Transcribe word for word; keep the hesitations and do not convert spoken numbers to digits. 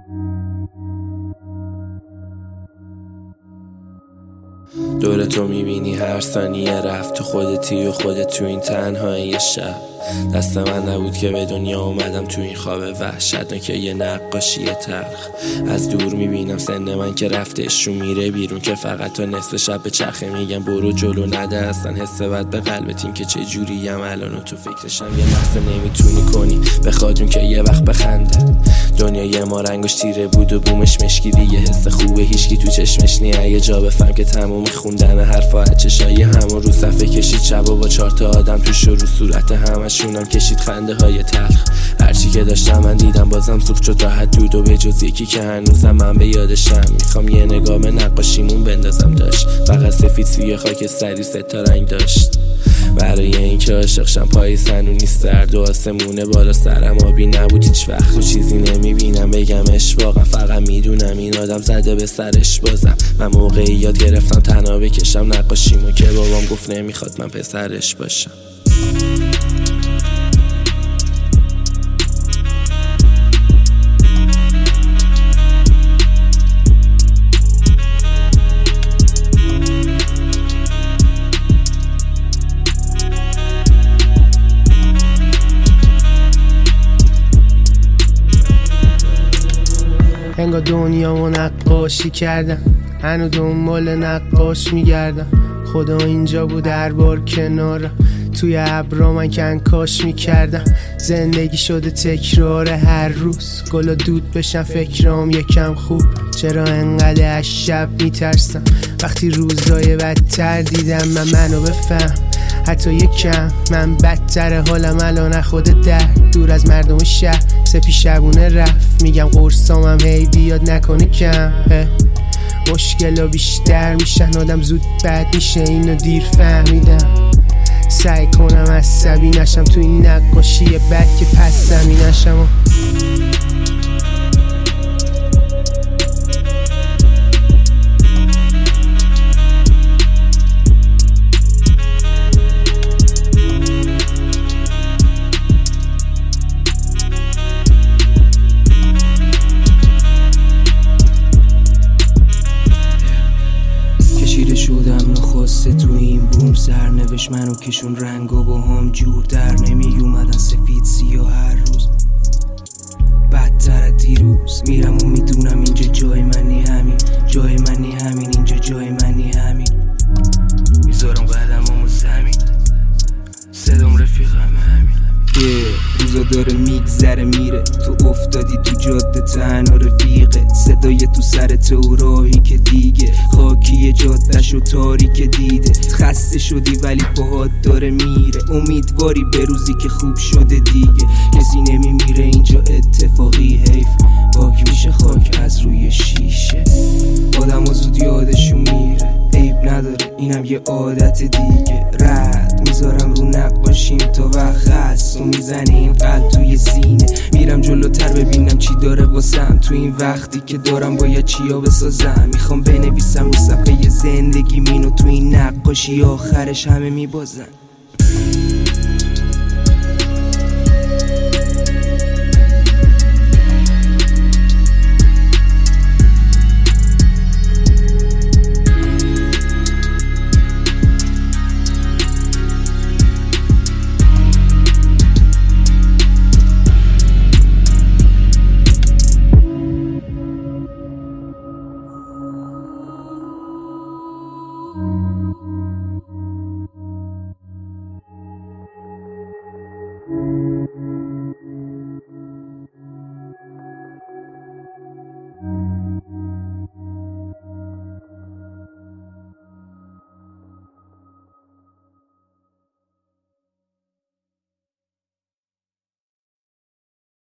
دور تو میبینی هر ثانیه رفت، تو خودتی و خودت تو این تنهایی شب. دست من نبود که به دنیا اومدم تو این خواب وحشتناک یه نقاشی تلخ. از دور میبینم سن من که رفتشون میره بیرون، که فقط تا نصف شب به چرخه میگم برو جلو نده اصلا حس بد به قلبت این که چه جوریم الان و تو فکرشم یه لحظه نمیتونی کنی بخوادون که یه وقت بخنده. دنیای ما رنگش تیره بود و بومش مشکی، یه حس خوبه هیچکی تو چشمش نیه. یه جا بفهم که تموم خوندن حرفا چشای همون رو صفحه کشید شب و با چهار تا آدم توش رو صورت همشونم کشید خنده های تلخ. هرچی که داشتم من دیدم بازم سوخت شد راحت دود و به جز یکی که هنوزم من به یادشم. میخوام یه نگاه به نقاشیمون بندازم، داشت فقط سفید سوی خاک سری سه تا رنگ داشت. برای این که عاشقشم پای سنونی سرد و آسمونه بالا سرم آبی نبود هیچ وقت و چیزی نمیبینم بگمش واقعا. فقط میدونم این آدم زده به سرش بازم. من موقعی یاد گرفتم تنها بکشم نقاشیمو که بابام گفت نمیخواد من پسرش باشم. انگار دنیامو نقاشی کردم، هنو دنبال نقاش میگردم. خدا اینجا بود هر بار کنارم، توی ابرا من کنکاش میکردم. زندگی شده تکرار هر روز، گلا دود بشن فکرام یکم خوب. چرا انقدر از شب میترسم وقتی روزای بدتر دیدم؟ من منو بفهم حتی یکم، من بدتر حالم الان خود در دور از مردم شهر. سپی شبونه رفت میگم قرصامم هی بیاد نکنه کم. مشکلا بیشتر میشن آدم زود بد میشه، اینو دیر فهمیدم. سعی کنم عصبی نشم تو این نقاشی بد که پس زمین نشم. شدم نخواسته تو این بوم، سرنوشت منو کشون رنگا با هم جور در نمی اومدن سفید سیاه هر روز بدتر از دیروز. میرم و میدونم اینجا جای منی همین، جای منی همین، اینجا جای منی همین. میذارم قدمامو زمین، صدام رفیقم همین. یه روزا داره میگذره میره، تو افتادی تو جاده تنها رفیقه. صدای تو سرت و راهی که دیگه خاکی جاده‌شو تاریک دیده. خسته شدی ولی پاهات داره میره، امیدواری به روزی که خوب شده دیگه. کسی نمیمیره اینجا اتفاقی، حیف پاک میشه خاک از روی شیشه. آدم و زود یادشون میره، عیب نداره اینم یه عادت دیگه. رد میذارم رو نقاشیم تا وقت هست و میزنه این قلب توی سینه. میرم جلوتر ببینم چی داره واسم تو این وقتی که دارم باید چیا بسازم. میخوام بنویسم رو صفحه زندگی مینو تو این نقاشی آخرش همه میبازن.